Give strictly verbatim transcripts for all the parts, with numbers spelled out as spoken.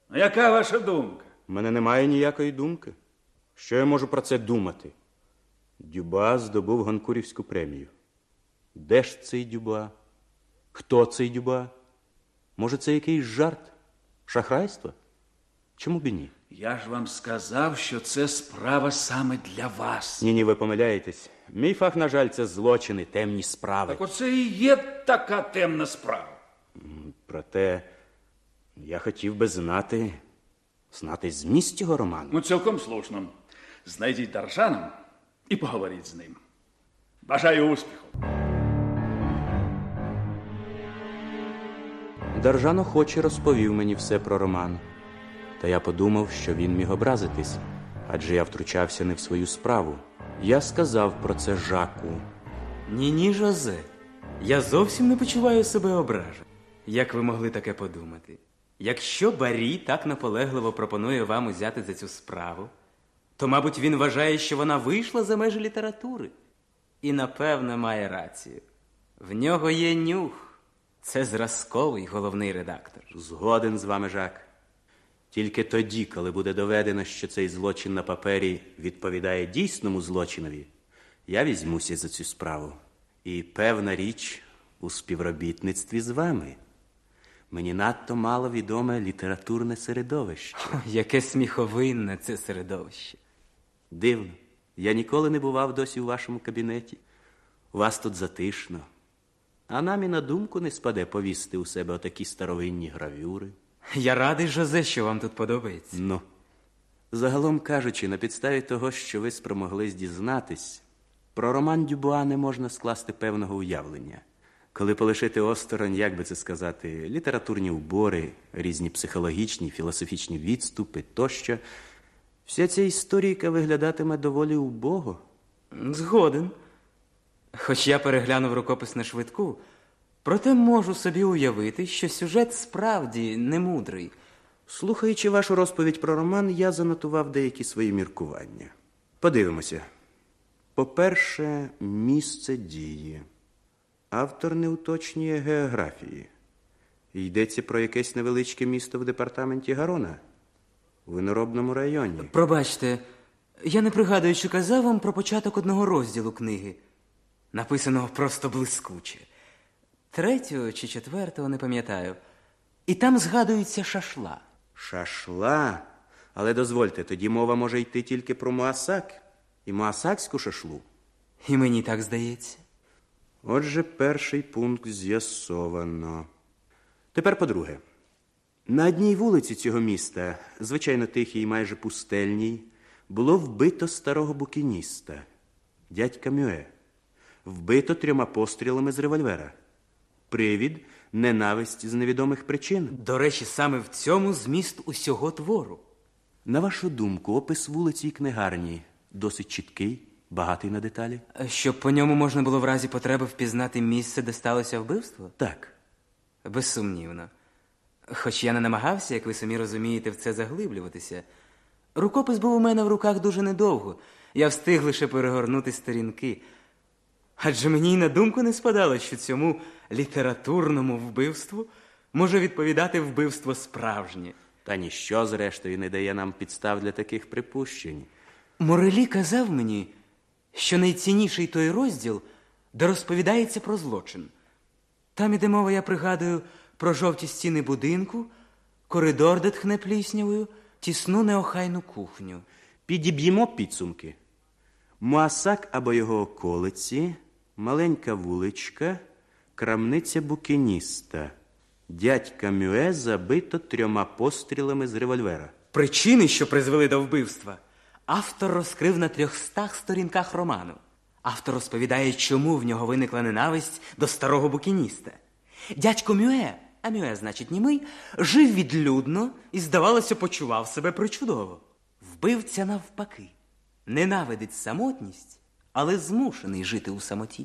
А яка ваша думка? У мене немає ніякої думки. Що я можу про це думати? Дюба здобув Гонкурівську премію. Де ж цей Дюба? Хто цей Дюба? Може, це якийсь жарт? Шахрайство? Чому б і ні? Я ж вам сказав, що це справа саме для вас. Ні-ні, ви помиляєтесь. Мій фах, на жаль, це злочини, темні справи. Так оце і є така темна справа. Проте я хотів би знати, знати зміст цього роману. Ну, цілком слушно. Знайдіть Даржана і поговоріть з ним. Бажаю успіху. Даржан охоче розповів мені все про роман. Та я подумав, що він міг образитись, адже я втручався не в свою справу. Я сказав про це Жаку. Ні-ні, Жозе, я зовсім не почуваю себе ображеним. Як ви могли таке подумати? Якщо Барі так наполегливо пропонує вам узяти за цю справу, то, мабуть, він вважає, що вона вийшла за межі літератури. І, напевно, має рацію. В нього є нюх. Це зразковий головний редактор. Згоден з вами, Жак. Тільки тоді, коли буде доведено, що цей злочин на папері відповідає дійсному злочинові, я візьмуся за цю справу. І певна річ у співробітництві з вами. Мені надто мало відоме літературне середовище. О, яке сміховинне це середовище. Дивно. Я ніколи не бував досі у вашому кабінеті. У вас тут затишно. А нам і на думку не спаде повісити у себе отакі старовинні гравюри. Я радий, Жозе, що вам тут подобається. Ну, загалом кажучи, на підставі того, що ви спромоглись дізнатись, про роман Дюбуа не можна скласти певного уявлення. Коли полишити осторонь, як би це сказати, літературні убори, різні психологічні, філософічні відступи тощо, вся ця історійка виглядатиме доволі убого. Згоден. Хоч я переглянув рукопис на швидку, проте можу собі уявити, що сюжет справді немудрий. Слухаючи вашу розповідь про роман, я занотував деякі свої міркування. Подивимося. По-перше, місце дії. Автор не уточнює географії. Йдеться про якесь невеличке місто в департаменті Гарона, у виноробному районі. Пробачте, я не пригадую, чи казав вам про початок одного розділу книги. Написаного просто блискуче. Третього чи четвертого, не пам'ятаю. І там згадується шашла. Шашла? Але дозвольте, тоді мова може йти тільки про Муасак і муасакську шашлу. І мені так здається. Отже, перший пункт з'ясовано. Тепер по-друге. На одній вулиці цього міста, звичайно тихій і майже пустельній, було вбито старого букініста, дядька Мюе. Вбито трьома пострілами з револьвера. Привід – ненависть з невідомих причин. До речі, саме в цьому зміст усього твору. На вашу думку, опис вулиці і книгарні досить чіткий, багатий на деталі? Щоб по ньому можна було в разі потреби впізнати місце, де сталося вбивство? Так. Безсумнівно. Хоч я не намагався, як ви самі розумієте, в це заглиблюватися. Рукопис був у мене в руках дуже недовго. Я встиг лише перегорнути сторінки. Адже мені й на думку не спадало, що цьому літературному вбивству може відповідати вбивство справжнє. Та ніщо, зрештою, не дає нам підстав для таких припущень. Морелі казав мені, що найцінніший той розділ, де розповідається про злочин. Там іде мова, я пригадую, про жовті стіни будинку, коридор, де тхне пліснявою, тісну неохайну кухню. Підіб'ємо підсумки. Муасак або його околиці, маленька вуличка, крамниця букініста. Дядька Мюе забито трьома пострілами з револьвера. Причини, що призвели до вбивства, автор розкрив на трьохстах сторінках роману. Автор розповідає, чому в нього виникла ненависть до старого букініста. Дядько Мюе, а Мюе, значить, німий, жив відлюдно і, здавалося, почував себе причудово. Вбивця навпаки. Ненавидить самотність, але змушений жити у самоті.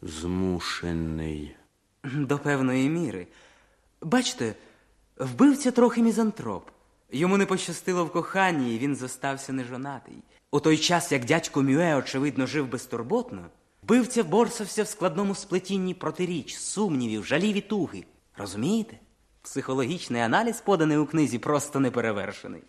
Змушений. До певної міри. Бачите, вбивця трохи мізантроп. Йому не пощастило в коханні, і він зостався нежонатий. У той час, як дядько Мюе, очевидно, жив безтурботно, вбивця борсався в складному сплетінні протиріч, сумнівів, жалів і туги. Розумієте? Психологічний аналіз, поданий у книзі, просто неперевершений.